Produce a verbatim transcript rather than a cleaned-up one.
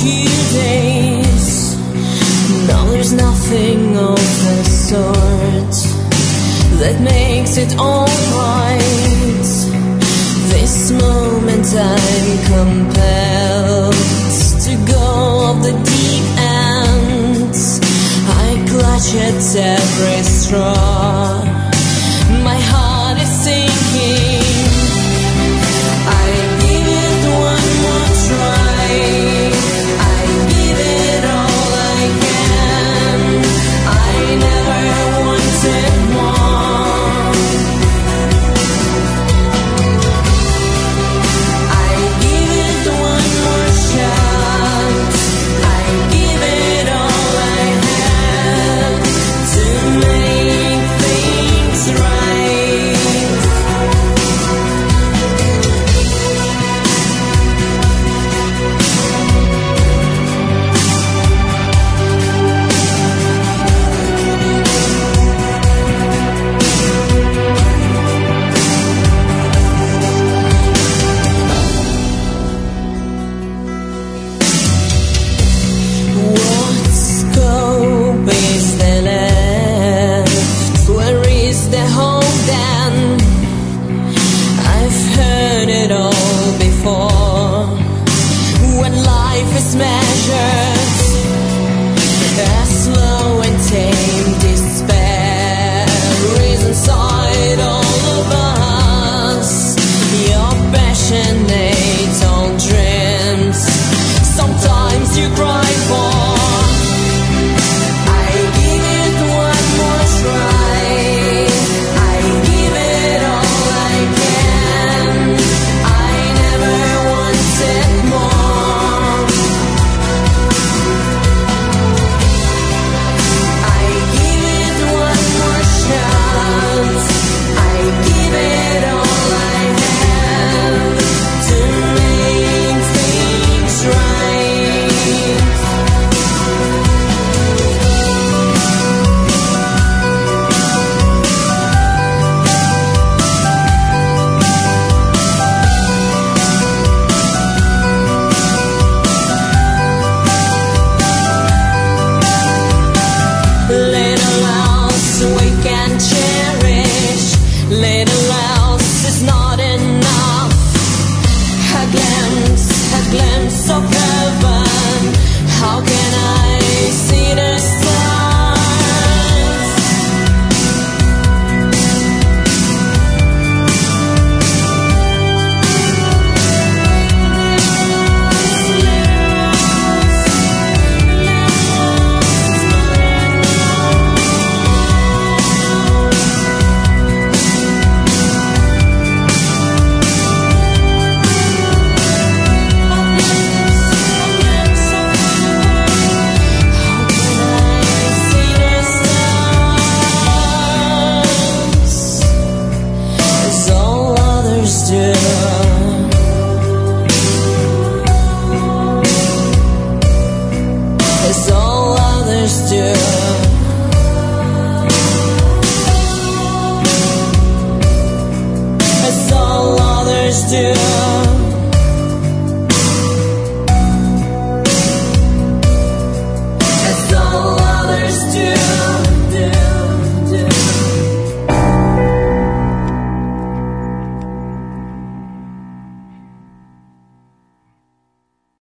few days. Now there's nothing of the sort that makes it alright. This moment I'm compelled to go off the deep end. I clutch at every straw. My heart is sinking. I give it one more try. I give it all I can. I never wanted more. I give it one more shot. I give it all I have to make things right. What scope is there left? Where is the hope then? I've heard it all before. When life is measured as slow and tame despair is inside all of us. Your passionate old dreams sometimes you cry for. I give it one more try. I give it all I can. I never wanted more. I give it one more shot. I give it all I have to make things right. Little else we can cherish. Little else is not enough. A glimpse, a glimpse of heaven. How can I see the stars? As all others do. As all others do. As all others do.